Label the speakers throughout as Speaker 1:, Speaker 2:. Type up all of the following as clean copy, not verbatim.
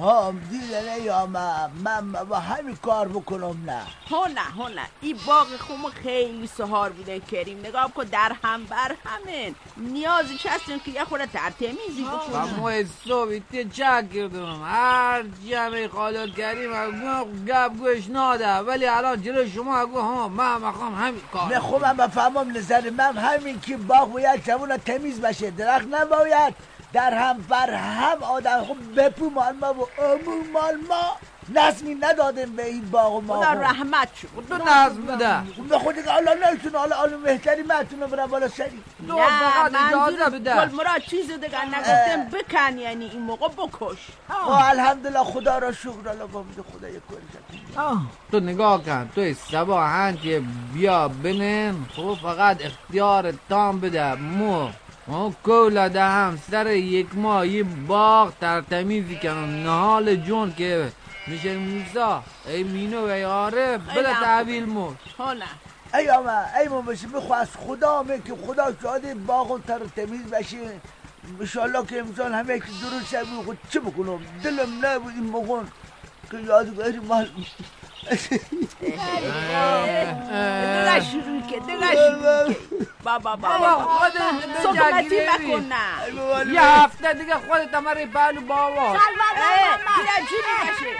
Speaker 1: دیدنه یا من با همین کار بکنم نه
Speaker 2: نه این باغ خوم خیلی سهار بوده کریم، نگاه کن در هم بر همین نیازش هستیم که یه خورده ترتمیزی بکنم.
Speaker 3: ما صبحی چک کردم هر جمعه خالد کریم گپ گوش ناده، ولی الان جلو شما اگو من مخوام همین کار.
Speaker 1: نه خب من بفهمم نظر من همین که باغ باید جوان تمیز بشه، درخت نباید در هم بر هم آدم خب بپو مال ما و امو مال ما نظمی ندادن به این باغ و ما.
Speaker 2: خدا رحمت شد
Speaker 3: تو نظم بوده
Speaker 1: به خود که الله نایتون حالا بهتری مهتونه برم بالا سری.
Speaker 3: تو فقط اجازه بده.
Speaker 2: گل مراد چیزی دیگر نگفتم بکن، یعنی این موقع بکش.
Speaker 1: الحمدلله خدا را شکر، الله بامید خدا یک کاری.
Speaker 3: تو نگاه کن، توی سبا هنچه بیا بنن خب فقط اختیار تام بده. ما کولا ده هم سر یک ماه یه باغ ترتمیزی کنم، نهال جون که میشه موسا ای مینو و ای عارف بده تحویل مون.
Speaker 1: ای ما بشه بخواست خدا که خدا شاده باغ ترتمیز بشه انشالله که امسان همه که درست شد. خود چه بکنم دلم نبود این موقع که یادگاری مال
Speaker 2: دیگه شروع که بابا صحبتی بکن نه.
Speaker 3: یه هفته دیگه خودت امره پهلو باوا
Speaker 2: دیگه جوری باشه.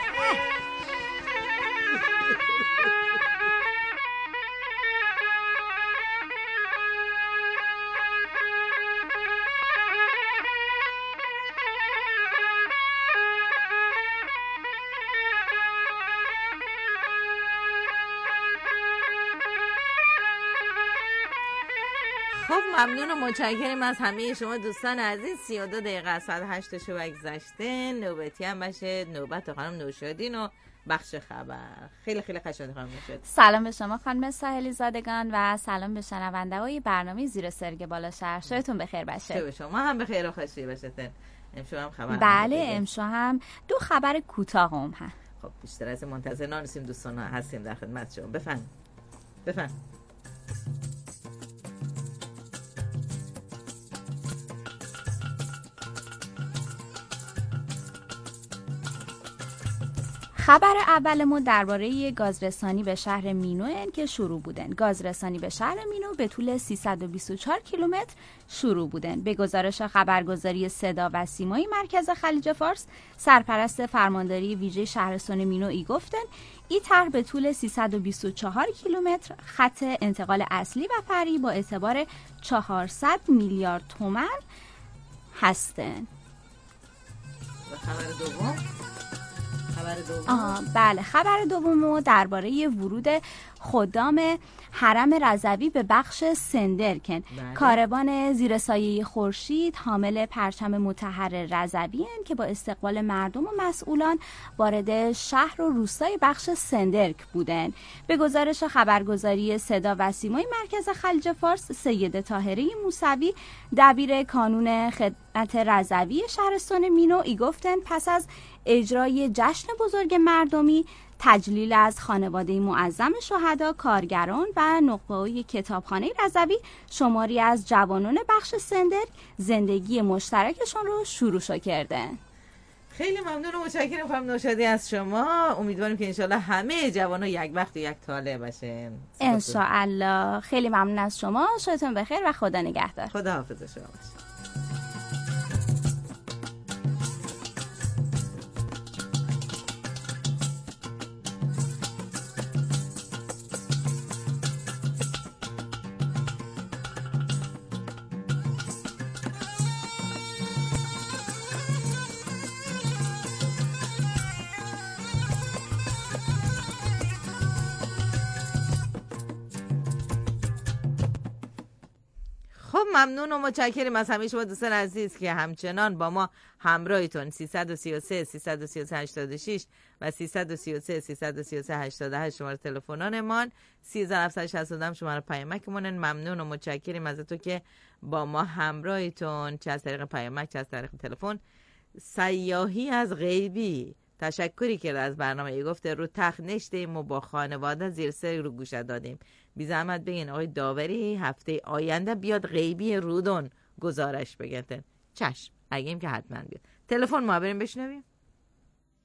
Speaker 4: خب ممنون و متشکریم از همه شما دوستان عزیز. 32 دقیقه از ساعت 8 شب گذشته، نوبتی هم باشه نوبت خانم نوشادین و بخش خبر. خیلی قشنگ خانم نوشادین.
Speaker 5: سلام به شما خانم ساحلی زادگان و سلام به شنونده‌های برنامه زیر سرگ بالا شهر. شبتون بخیر باشه.
Speaker 4: شب شما هم بخیر و خوشی باشه. امشب هم خبر.
Speaker 5: بله امشب هم 2 خبر کوتاه هم هست.
Speaker 4: خب بیشتر از منتظر نانسیم دوستان هستیم در خدمت شما. بفرمایید.
Speaker 5: خبر اول ما درباره گازرسانی به شهر مینو که شروع بودن. گازرسانی به شهر مینو به طول 324 کیلومتر شروع بودن. به گزارش خبرگزاری صدا و سیمایی مرکز خلیج فارس، سرپرست فرمانداری ویژه شهرستان مینو ای گفتن این طرح به طول 324 کیلومتر خط انتقال اصلی و فرعی با اعتبار 400 میلیارد تومان هستن.
Speaker 4: خبر دوم
Speaker 5: بله خبر دوم درباره ورود خدام حرم رضوی به بخش سندرکن. کاروان زیر سایه خورشید حامل پرچم مطهر رضوی که با استقبال مردم و مسئولان وارد شهر و روستای بخش سندرک بودند. به گزارش خبرگزاری صدا و سیمای مرکز خلیج فارس، سید طاهره موسوی دبیر کانون خدمت رضوی شهرستان مینو ای گفتند پس از اجرای جشن بزرگ مردمی، تجلیل از خانواده معظم شهدا، کارگران و نخبه‌های کتابخانه رضوی، شماری از جوانان بخش سندرک زندگی مشترکشون رو شروع کردن.
Speaker 4: خیلی ممنون و متشکرم خانم نوشادی از شما. امیدواریم که انشالله همه جوانا یک وقت و یک تاله باشن
Speaker 5: انشالله. خیلی ممنون از شما. شبتون بخیر و خدا نگهدار.
Speaker 4: خدا حافظ شما باشه. ممنون و متشکرم از همه شما دوستان عزیز که همچنان با ما همراهیتون. 333 333 86 و 333 333 88 شماره تلفنانمان، 3762 شماره پیامکمون. ممنون و متشکرم از تو که با ما همراهیتون، چه از طریق پیامک چه از طریق تلفن. سیاحی از غیبی تشکری کرد از برنامه ای، گفته رو تخت نشتیم و با خانواده زیر سر رو گوش دادیم. بی زحمت بگین آقای داوری هفته آینده بیاد غیبی رودون گزارش بگن. چشم اگه که حتما بیاد. تلفن ما بریم بشنویم.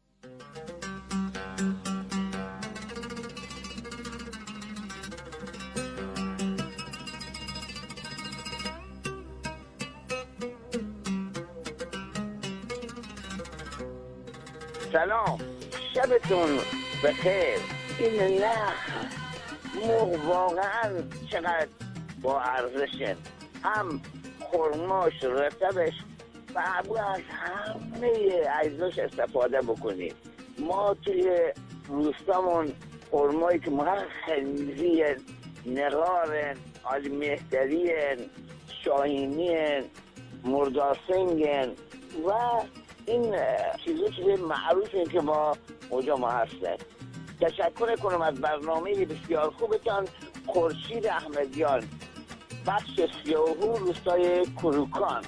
Speaker 6: سلام، شبتون بخیر. این نخل مرغ واقعا چقدر با ارزشه، هم خرماش، رطبش، و از همه اجزاش استفاده بکنید. ما توی روستامون خرمایی که ما خلیزیه، نقارن، آلی مهترین، شاهینین، مرداسنگن و این چیزی معروفه که ما اونجا ما هستن. تشکر کنم از برنامه بسیار خوبتان. خورشید احمدیان، بخش سیاهو، روستای کروکان.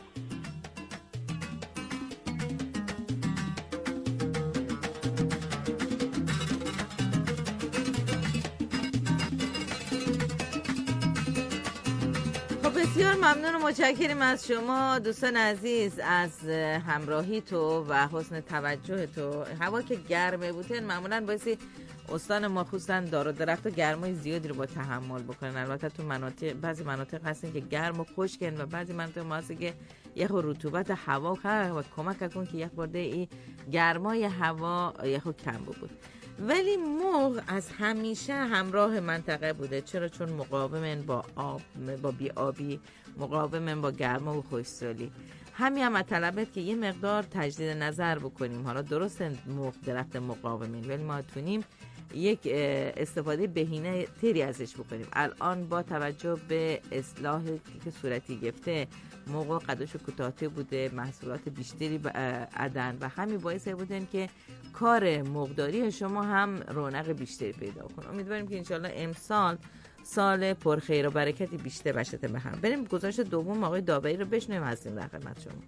Speaker 4: بسیار ممنون و متشکریم از شما دوستان عزیز از همراهی تو و حسن توجه تو. هوا که گرمه بودن معمولا باعثی استان ما خصوصا دار و درخت و گرمای زیادی رو با تحمل بکنن. البته تو بعضی مناطق هستن که گرم و خشکن و بعضی مناطق ما هست که یخ رطوبت هوا و کمک کن که یک بارده این گرمای هوا یخو کم بود. ولی مرغ از همیشه همراه منطقه بوده. چرا؟ چون مقاومن با آب، با بی‌آبی، مقاومن با گرما و خشکسالی. همین هم طلبت که یه مقدار تجدید نظر بکنیم. حالا درست مرغ درخت مقاومین، ولی ما تونیم یک استفاده بهینه تری ازش بکنیم. الان با توجه به اصلاحی که صورتی گرفته، مرغ قدش کوتاه‌تر بوده، محصولات بیشتری عدن و همین باعث بودن که کار مرغداری شما هم رونق بیشتری پیدا کنه. امیدواریم که انشالله امسال سال پرخیر و برکتی بیشتر بشه به هم. بریم گزارش دوم آقای داوری رو بشنویم، هستیم در خدمت شما.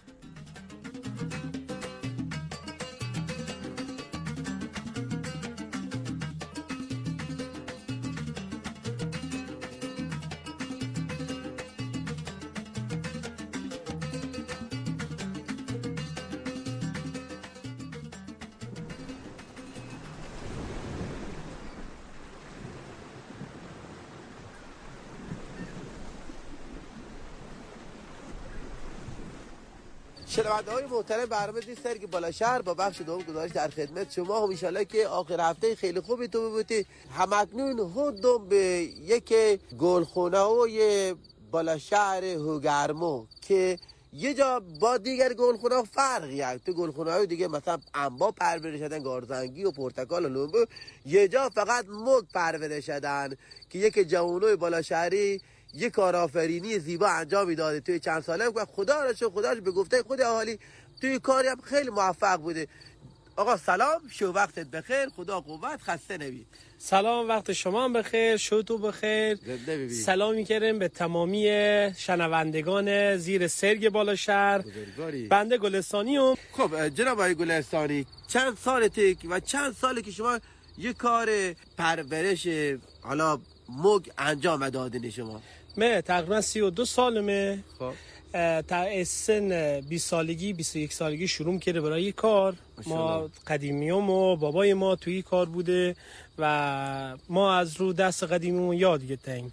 Speaker 7: شنونده های محترم برنامه دی سرگ بالا شهر با بخش دوم گزارش در خدمت شما. هم انشالله که آخر هفته خیلی خوبی تو بودی. همکنون هودم به یک گلخونه های بالا شهر هوگرمو که یه جا با دیگر گلخونه فرقی هست. تو گلخونه های دیگه مثلا انبا پرورش شدن، گارزنگی و پرتقال و لومبو، یه جا فقط مگ پرورش شدن که یک جوانوی بالا شهری یک کارآفرینی زیبا انجام میداده توی چند ساله و خداش به گفته خود اهالی توی کاری هم خیلی موفق بوده. آقا سلام، شو وقتت بخیر، خدا قوت، خسته نبید.
Speaker 8: سلام، وقت شما هم بخیر، شو تو بخیر. سلام می‌کنیم به تمامی شنوندگان زیر سرگ بالا شهر. بنده گلستانیم.
Speaker 7: خب جناب آقای گلستانی، چند سالته و چند ساله که شما یک کار پرورش حالا مگ انجام دادین شما؟
Speaker 8: من تقریبا 32 سالمه.
Speaker 7: خب
Speaker 8: تا سن 20 سالگی 21 سالگی شروع کرده برای کار. ما قدیمیام و بابای ما توی کار بوده و ما از رو دست قدیمیمون یاد گرفتیم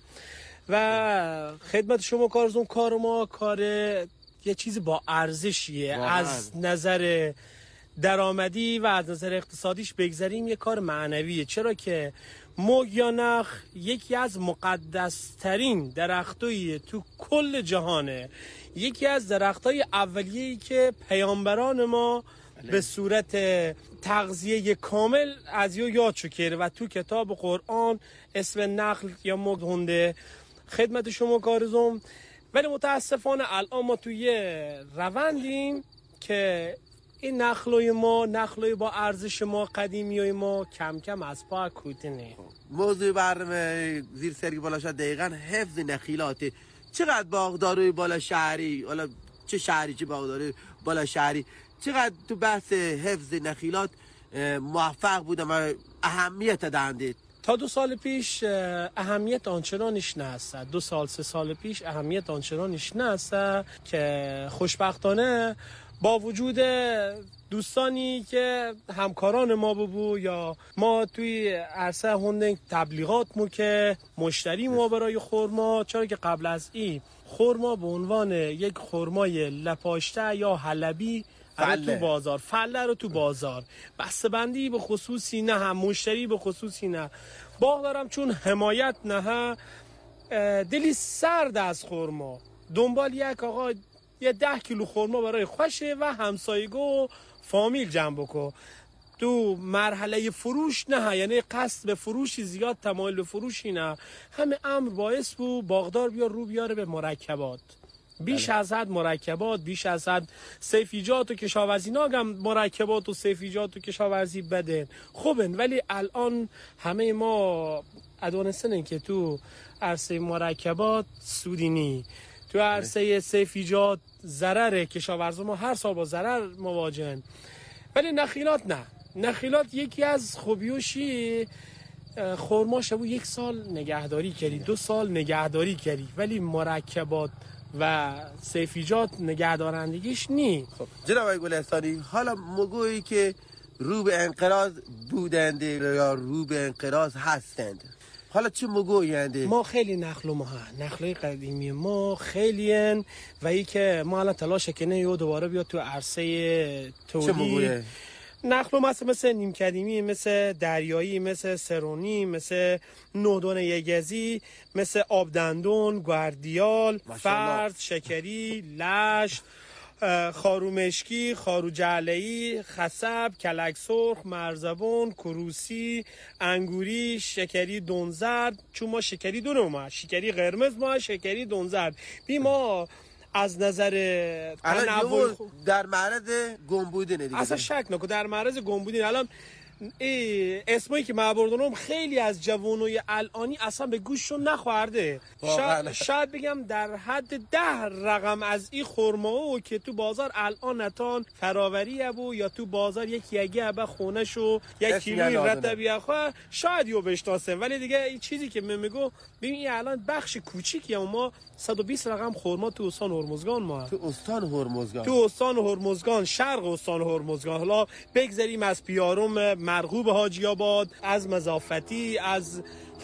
Speaker 8: و خدمت شما کار ما کار یه چیز با ارزشیه. از نظر درآمدی و از نظر اقتصادیش بگذاریم، یه کار معنویه. چرا که مگ یا نخل یکی از مقدسترین درختایی تو کل جهانه. یکی از درختای اولیه‌ای که پیامبران ما به صورت تغذیه کامل از یاد شو کرده و تو کتاب قرآن اسم نخل یا مگ هنده. خدمت شما کارزم. ولی متاسفانه الان ما توی روندیم که این نخلای با ارزش ما، قدیمیای ما کم کم از پا کوتنه.
Speaker 7: موضوع برنامه زیر سرگ بالا شهر دقیقاً حفظ نخیلاته. چقدر باغداری بالا شهری، حالا چه شهری چه باغداری بالا شهری، چقدر تو بحث حفظ نخیلات موفق بودم و اهمیت دادید؟
Speaker 8: تا 2 سال پیش اهمیت آنچنانش نهست. 2 سال 3 سال پیش اهمیت آنچنانش نهست که خوشبختانه با وجود دوستانی که همکاران ما بود یا ما توی عرصه هندنگ تبلیغات که مشتری ما برای خرما، چرا که قبل از این خرما به عنوان یک خرمای لپاشته یا حلبی تو بازار، فله رو تو بازار، بسته بندی به خصوصی نه، هم مشتری به خصوصی نه. باغ دارم چون حمایت نه، دلی سرد از خرما، دنبال یک آقا یه 10 کیلو خرما برای خوشه و همسایگو و فامیل جمع بکن. تو مرحله فروش نه، یعنی قصد به فروشی زیاد، تمایل به فروشی نه. همه امر باعث بود باغدار بیاره به مرکبات، بیش از حد مرکبات، بیش از حد سیفیجات و کشاورزی. ناگم مرکبات و سیفیجات و کشاورزی بدن خوبن، ولی الان همه ما ادوانستن که تو عرصه مرکبات سودی نی، تو عرصه سیفیجات ضرر کشاورزا ما هر سال با ضرر مواجهن. ولی نخیلات نه، نخیلات یکی از خوبیوشی خرما شبو 1 سال نگهداری کردی، 2 سال نگهداری کردی، ولی مرکبات و سیفیجات نگهدارندگیش نی.
Speaker 7: خب جناب آقای گلستانی، حالا مگویی که رو به انقراض بودند یا رو به انقراض هستند، حالا چه مگویند؟
Speaker 8: ما خیلی نخلای قدیمی ما خیلی هن و ای که ما الان تلاش کنه یا دوباره بیاد تو عرصه تولید.
Speaker 7: چه مگویه؟
Speaker 8: نخل مثل نیم کدیمی، مثل دریایی، مثل سرونی، مثل نودون یگزی، مثل آبدندون، گواردیال، فرد، شکری، لشت، خارو مشکی، خارو جعله‌ای، خصب، کلک سرخ، مرزبون، کروسی، انگوری، شکری دونزرد. چون ما شکری دونه ما، شکری قرمز ما، شکری دونزرد. بی ما از نظر
Speaker 7: تنوع در معرض گم بودن دیگه،
Speaker 8: اصلا شک نکن در معرض گم بودن. الان اسمایی که من بردنم خیلی از جوانوی الانی اصلا به گوششون نخورده. شاید بگم در حد 10 رقم از این خرما که تو بازار الان نتان فراوری ابو، یا تو بازار یکی ابا خونه شو 1 کیلوی رطبی اخوا شاید یو بشناسه. ولی دیگه این چیزی که میگم ببین الان بخش کوچیکی ما 120 رقم خرما تو استان هرمزگان ما،
Speaker 7: تو استان
Speaker 8: هرمزگان، شرق استان هرمزگان. حالا بگذریم از پیارم، مرغوب حاجی آباد، از مضافتی، از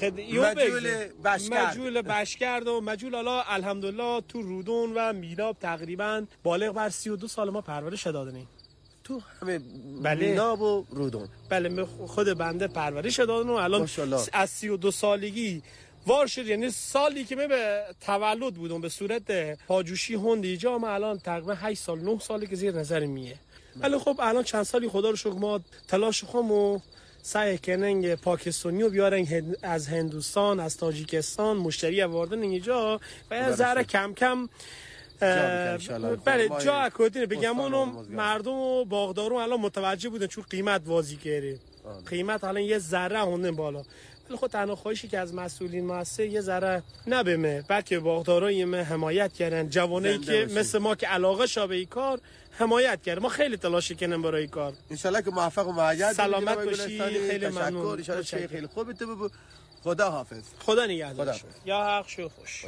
Speaker 8: مجول بشکرد و مجول. حالا الحمدلله تو رودون و میلاب تقریبا بالغ بر 32 سال ما پرورش دادنیم.
Speaker 7: تو همه میلاب و رودون؟
Speaker 8: بله، خود بنده پرورش دادن و الان از 32 سالگی وار شد. یعنی سالی که من به تولد بودم به صورت پاجوشی هند ایجا، ما الان تقریبا 8 سال 9 سالی که زیر نظر میه. ولی خب الان چند سالی خدا رو شکر ما تلاش خودمو سعی کنن پاکستانی رو بیارن از هندوستان، از تاجیکستان مشتری آوردن اینجا و یه ذره کم کم بله جا اکودین بگم اونم مردم و باغدارون الان متوجه بودن چون قیمت واضی کرده. قیمت الان یه ذره هوندن بالا. ولی خود تنها خواهشی که از مسئولین مؤسسه یه ذره نبمه، بلکه باغدارای ما حمایت کردن، جوانایی که مثل ما که علاقه شابه ای کار حمایت کرد. ما خیلی تلاش کردیم برای کار.
Speaker 7: ان شاء الله که موفق و معید
Speaker 8: سلامت باشی. خیلی ممنون.
Speaker 7: ان شاء الله خیلی خوبه. تو خدا حافظ.
Speaker 8: خدا نگهدار. یا حق شو خوش.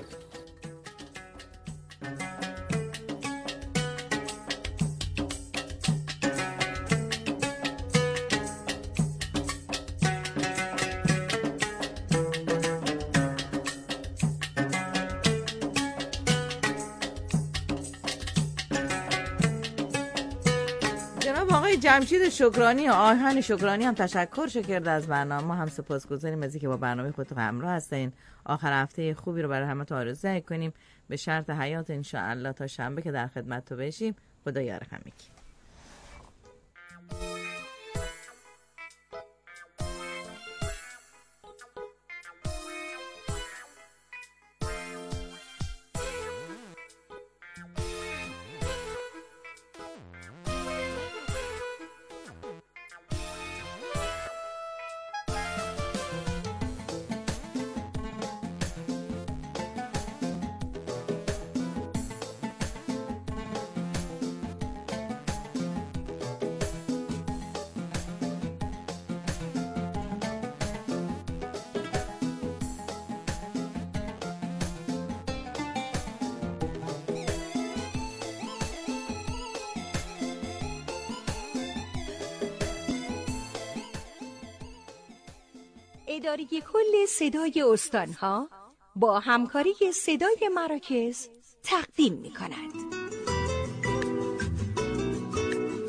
Speaker 4: جمشید شکرانی و آهن شکرانی هم تشکر کرده از برنامه. ما هم سپاسگزاریم از اینکه با برنامه خودتون همراه هستین. آخر هفته خوبی رو برای همه آرزو کنیم به شرط حیات ان شاء الله. تا شنبه که در خدمت تو بشیم. خدا یار همگی.
Speaker 9: اداره کل صدای استانها با همکاری صدای مراکز تقدیم می کند.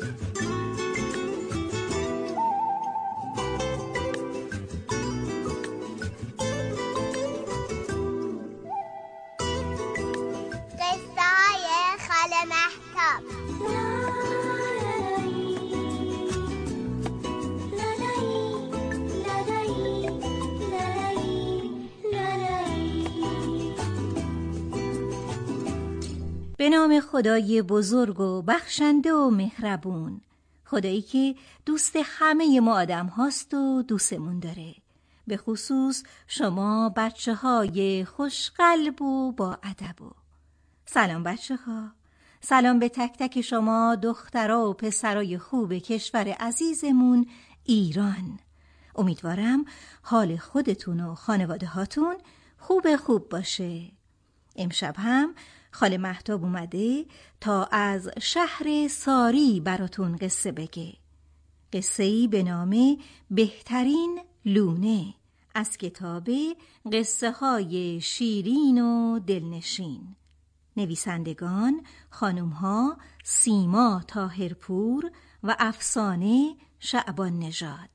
Speaker 9: به نام خدای بزرگ و بخشنده و مهربون، خدایی که دوست همه ما آدم هاست و دوستمون داره، به خصوص شما بچه های خوشقلب و با ادب. سلام بچه ها، سلام به تک تک شما دخترها و پسرای خوب کشور عزیزمون ایران. امیدوارم حال خودتون و خانواده هاتون خوب باشه. امشب هم خاله مهتاب اومده تا از شهر ساری براتون قصه بگه. قصه‌ای به نام بهترین لونه از کتاب قصه های شیرین و دلنشین. نویسندگان خانم ها سیما طاهرپور و افسانه شعبان نژاد.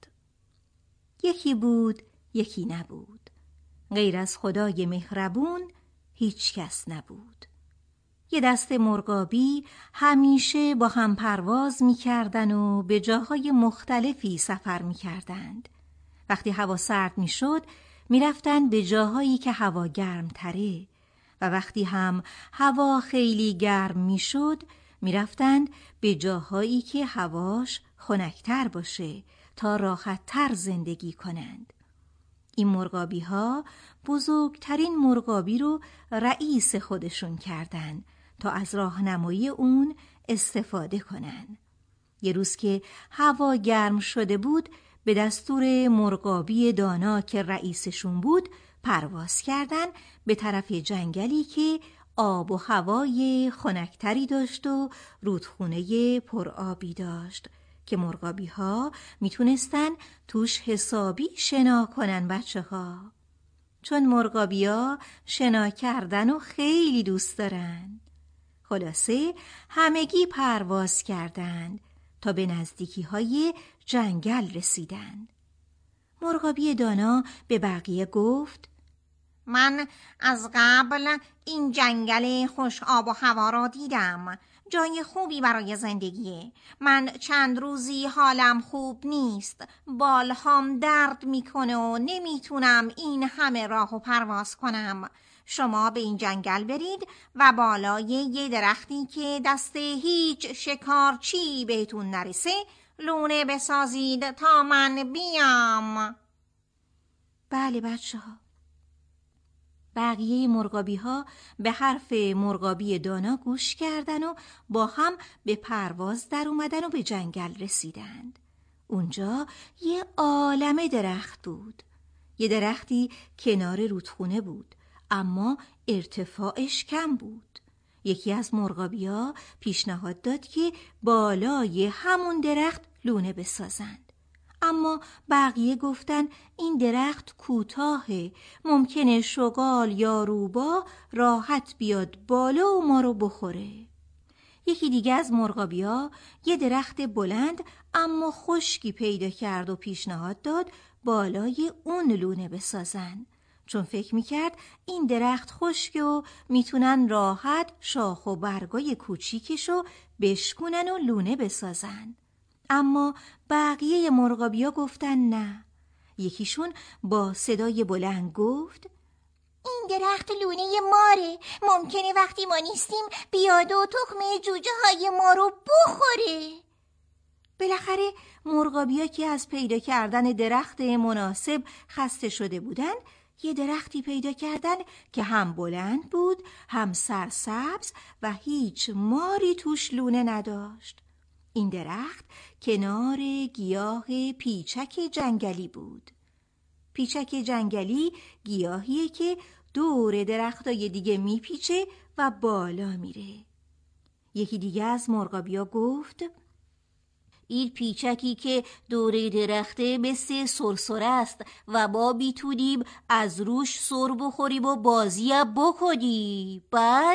Speaker 9: یکی بود یکی نبود، غیر از خدای مهربون هیچ کس نبود. یه دسته مرغابی همیشه با هم پرواز می کردن و به جاهای مختلفی سفر می کردند. وقتی هوا سرد می شد می رفتن به جاهایی که هوا گرم تره و وقتی هم هوا خیلی گرم می شد می رفتن به جاهایی که هواش خنک‌تر باشه تا راحت‌تر زندگی کنند. این مرغابی ها بزرگترین مرغابی رو رئیس خودشون کردن تا از راهنمایی اون استفاده کنن. یه روز که هوا گرم شده بود، به دستور مرغابی دانا که رئیسشون بود پرواز کردن به طرف جنگلی که آب و هوای خنک‌تری داشت و رودخونه پرآبی داشت که مرغابی ها میتونستن توش حسابی شنا کنن بچه ها. چون مرغابی ها شنا کردن و خیلی دوست دارن. خلاصه همگی پرواز کردند تا به نزدیکی های جنگل رسیدن. مرغابی دانا به بقیه گفت:
Speaker 10: من از قبل این جنگل خوش آب و هوا را دیدم. جای خوبی برای زندگیه. من چند روزی حالم خوب نیست. بالهام درد میکنه و نمیتونم این همه راهو پرواز کنم. شما به این جنگل برید و بالای یه درختی که دست هیچ شکارچی بهتون نرسه لونه بسازید تا من بیام.
Speaker 9: بله بچه ها. بقیه مرغابی ها به حرف مرغابی دانا گوش کردن و با هم به پرواز در اومدن و به جنگل رسیدند. اونجا یه عالمه درخت بود. یه درختی کنار رودخونه بود اما ارتفاعش کم بود. یکی از مرغابی ها پیشنهاد داد که بالای همون درخت لونه بسازند. اما بقیه گفتن این درخت کوتاهه، ممکنه شغال یا روبا راحت بیاد بالا و ما رو بخوره. یکی دیگه از مرغابی‌ها یه درخت بلند اما خشکی پیدا کرد و پیشنهاد داد بالای اون لونه بسازن، چون فکر میکرد این درخت خشکه و میتونن راحت شاخ و برگای کوچیکشو بشکنن و لونه بسازن. اما بقیه مرغابی‌ها گفتن نه. یکیشون با صدای بلند گفت:
Speaker 10: این درخت لونه ماره، ممکنه وقتی ما نیستیم بیاد و تخمه جوجه های ما رو بخوره.
Speaker 9: بالاخره مرغابی‌ها که از پیدا کردن درخت مناسب خسته شده بودن، یه درختی پیدا کردن که هم بلند بود، هم سرسبز و هیچ ماری توش لونه نداشت. این درخت کنار گیاه پیچک جنگلی بود. پیچک جنگلی گیاهیه که دور درختای دیگه میپیچه و بالا میره. یکی دیگه از مرغابیا گفت:
Speaker 10: این پیچکی که دور درخته مثل سرسره است و با بیتونیم از روش سر بخوریم و بازی بکنی.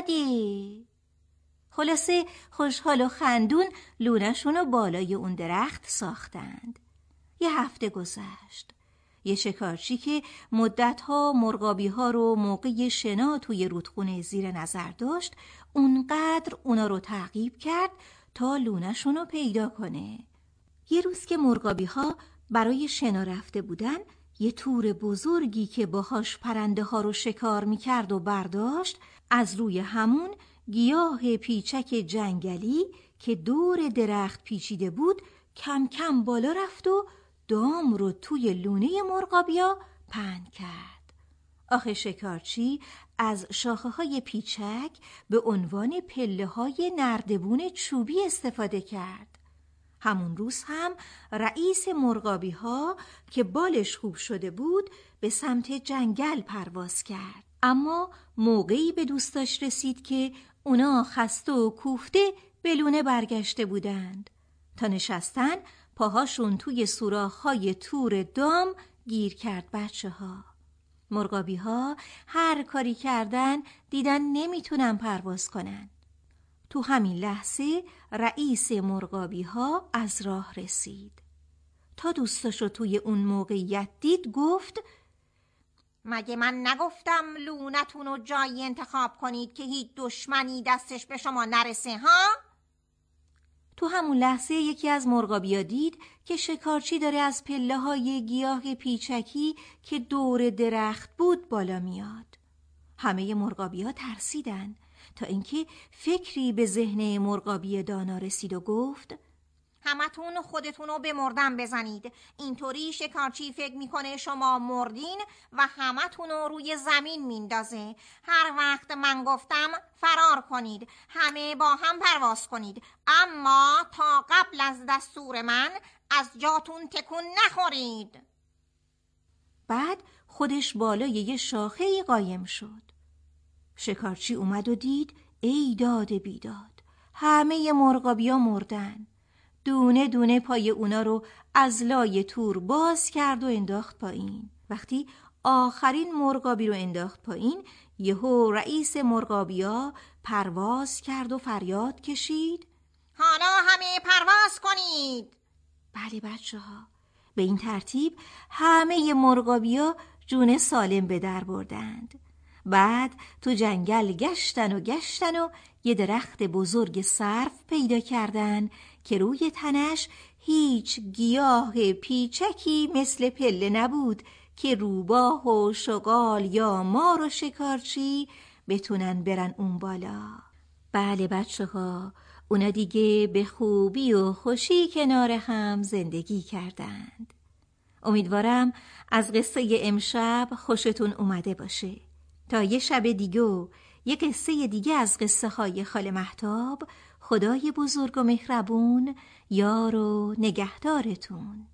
Speaker 10: بعده.
Speaker 9: خلاصه خوشحال و خندون لونه‌شون رو بالای اون درخت ساختند. یه هفته گذشت. یه شکارچی که مدتها مرغابی‌ها رو موقع شنا توی رودخونه زیر نظر داشت، اونقدر اونا رو تعقیب کرد تا لونه‌شون رو پیدا کنه. یه روز که مرغابی‌ها برای شنا رفته بودن، یه تور بزرگی که باهاش پرنده ها رو شکار می‌کرد و برداشت، از روی همون گیاه پیچک جنگلی که دور درخت پیچیده بود کم کم بالا رفت و دام رو توی لونه مرغابیا پهن کرد. آخه شکارچی از شاخه‌های پیچک به عنوان پله‌های نردبون چوبی استفاده کرد. همون روز هم رئیس مرغابی‌ها که بالش خوب شده بود به سمت جنگل پرواز کرد. اما موقعی به دوستاش رسید که اونا خسته و کوفته به لونه برگشته بودند. تا نشستن پاهاشون توی سوراخ‌های تور دام گیر کرد بچه‌ها. مرغابی‌ها هر کاری کردن دیدن نمیتونن پرواز کنن. تو همین لحظه رئیس مرغابی‌ها از راه رسید. تا دوستاشو توی اون موقعیت دید گفت
Speaker 10: مگه من نگفتم لونتون رو جایی انتخاب کنید که هیچ دشمنی دستش به شما نرسه ها؟
Speaker 9: تو همون لحظه یکی از مرغابیا دید که شکارچی داره از پله‌های گیاه پیچکی که دور درخت بود بالا میاد. همه مرغابیا ترسیدن تا اینکه فکری به ذهن مرغابی دانا رسید و گفت
Speaker 10: همتون خودتونو به مردن بزنید. اینطوری شکارچی فکر میکنه شما مردین و همتونو روی زمین میندازه. هر وقت من گفتم فرار کنید، همه با هم پرواز کنید، اما تا قبل از دستور من از جاتون تکون نخورید.
Speaker 9: بعد خودش بالای یه شاخه‌ای قایم شد. شکارچی اومد و دید ای داد بیداد، همه مرغابیا مردن. دونه دونه پای اونا رو از لای تور باز کرد و انداخت پایین. وقتی آخرین مرغابی رو انداخت پایین، یهو رئیس مرغابیا پرواز کرد و فریاد کشید
Speaker 10: حالا همه پرواز کنید.
Speaker 9: بله بچه‌ها، به این ترتیب همه مرغابیا جون سالم به در بردند. بعد تو جنگل گشتن و یه درخت بزرگ سرو پیدا کردن که روی تنش هیچ گیاه پیچکی مثل پله نبود که روباه و شغال یا مار و شکارچی بتونن برن اون بالا. بله بچه‌ها، اونا دیگه به خوبی و خوشی کنار هم زندگی کردند. امیدوارم از قصه امشب خوشتون اومده باشه. تا یه شب دیگه و یه قصه دیگه از قصه های خاله مهتاب، خدای بزرگ و مهربون یار و نگهدارتون.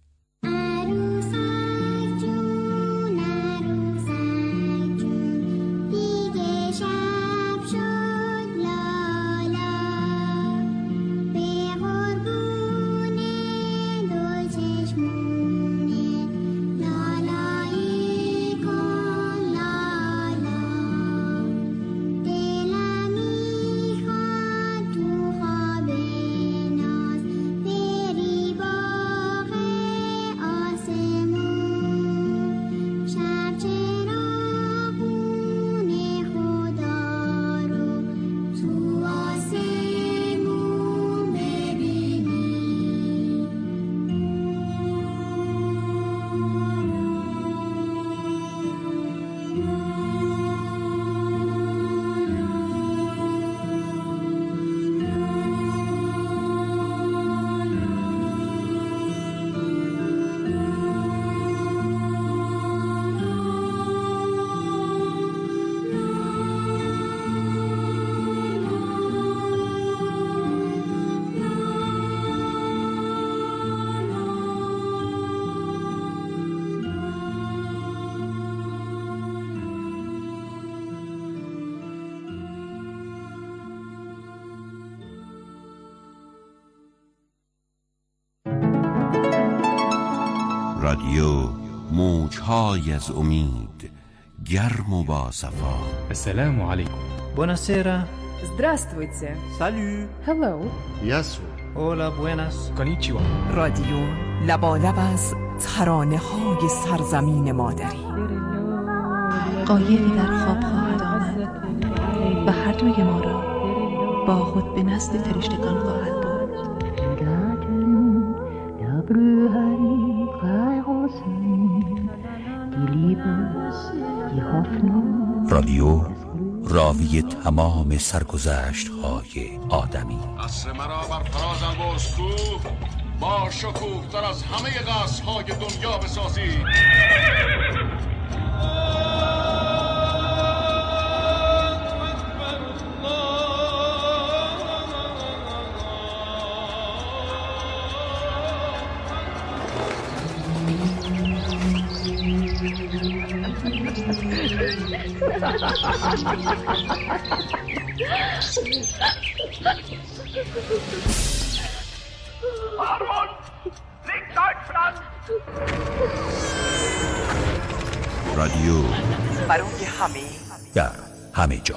Speaker 11: رادیو موج‌های از امید، گرم و با صفا.
Speaker 12: السلام علیکم.
Speaker 13: Buonasera.
Speaker 14: Здравствуйте.
Speaker 13: Salut.
Speaker 14: Hello.
Speaker 13: Yasu. Hola, buenas.
Speaker 12: Konnichiwa.
Speaker 14: رادیو لبالب از ترانه‌های سرزمین مادری.
Speaker 15: قایقی در خواب خواهد آمد و هر دوی ما را با خود به نزد فرشتگان خواهد برد.
Speaker 11: رادیو
Speaker 12: راوی تمام سرگذشت‌های آدمی.
Speaker 16: عصر مرا بر فراز البرز تو با شکوه تر از همه قصرهای دنیا بسازی.
Speaker 11: رادیو
Speaker 14: برای همه
Speaker 12: در همه جا.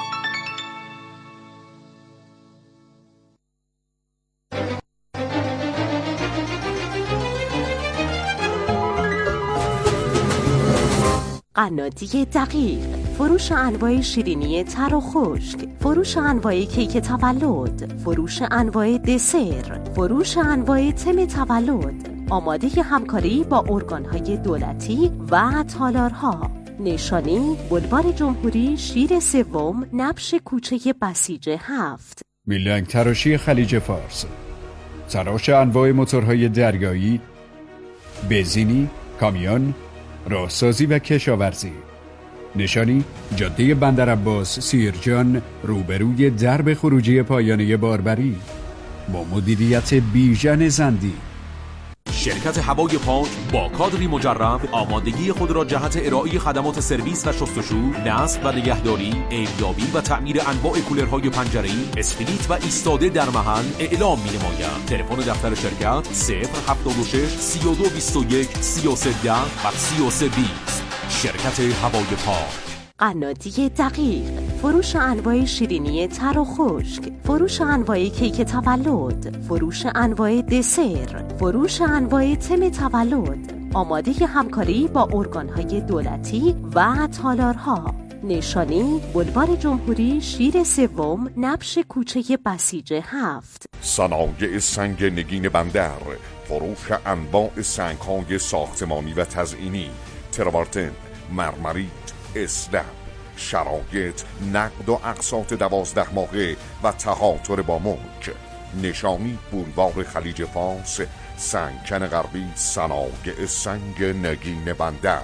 Speaker 17: قنادی دقیق، فروش انواع شیرینی تر و خشک، فروش انواع کیک تولد، فروش انواع دسر، فروش انواع تم تولد، آماده همکاری با ارگان‌های دولتی و تالارها. نشانی بولوار جمهوری شیر سوم، نبش کوچه بسیج 7.
Speaker 18: میلنگ تراشی خلیج فارس، تراش انواع موتورهای دریایی، بنزینی، کامیون، راهسازی و کشاورزی. نشانی جاده بندرعباس سیرجان روبروی درب خروجی پایانه باربری با مدیریت بیژن زندی.
Speaker 19: شرکت هوای پاک با کادری مجرب آمادگی خود را جهت ارائه خدمات سرویس و شستشو، نصب و نگهداری، عیب‌یابی و تعمیر انواع کولرهای پنجره‌ای، اسپلیت و ایستاده در محل اعلام می‌نماید. تلفن دفتر شرکت 076 32 21 33 10 و 33 20. شرکت هوای پاک.
Speaker 17: قنادی دقیق، فروش انواع شیرینی تر و خشک، فروش انواع کیک تولد، فروش انواع دسر، فروش انواع تم تولد، آماده همکاری با ارگان‌های دولتی و تالارها. نشانی بولوار جمهوری شیر سوم، نبش کوچه بسیج 7.
Speaker 16: صنایع سنگ نگین بندر، فروش انواع سنگ‌های ساختمانی و تزئینی، تراورتن، مرمریت، اسلب، شرایط نقد و اقساط 12 ماهه و تهاتر با ملک. نشانی بولوار خلیج فارس، سنگکن غربی، صنایع سنگ نگین بندر.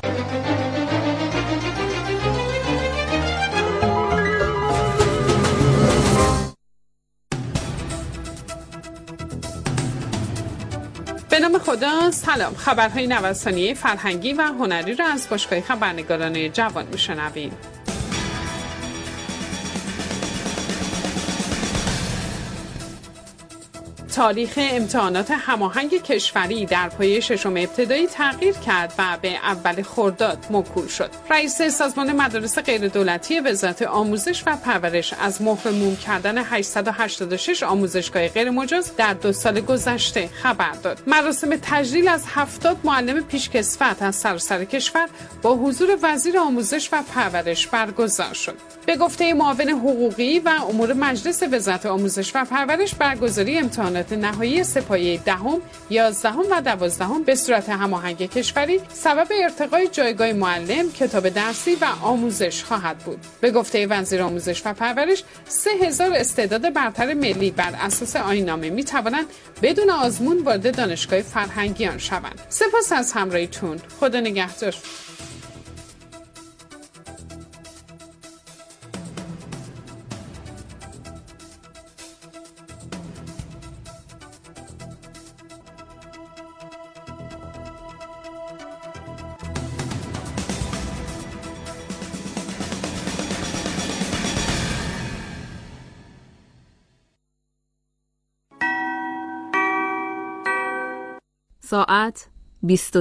Speaker 20: به نام خدا. سلام. خبرهای نوسانی فرهنگی و هنری را از باشگاه خبرنگاران جوان میشنوید. تاریخ امتحانات هماهنگ کشوری در پایه ششم ابتدایی تغییر کرد و به اول خرداد موکول شد. رئیس سازمان مدارس غیردولتی وزارت آموزش و پرورش از محروم کردن 886 آموزشگاه غیرمجاز در 2 سال گذشته خبر داد. مراسم تجلیل از 70 معلم پیشکسوت از سراسر کشور با حضور وزیر آموزش و پرورش برگزار شد. به گفته معاون حقوقی و امور مجلس وزارت آموزش و پرورش، برگزاری امتحانات نهایی سه‌پایه 10ام، 11ام و 12ام به صورت هماهنگ کشوری سبب ارتقای جایگاه معلم، کتاب درسی و آموزش خواهد بود. به گفته وزیر آموزش و پرورش، 3000 استعداد برتر ملی بر اساس آیین‌نامه می‌توانند بدون آزمون وارد دانشگاه فرهنگیان شوند. سپاس از همراهیتون. خدا نگهدار.
Speaker 21: ساعت 22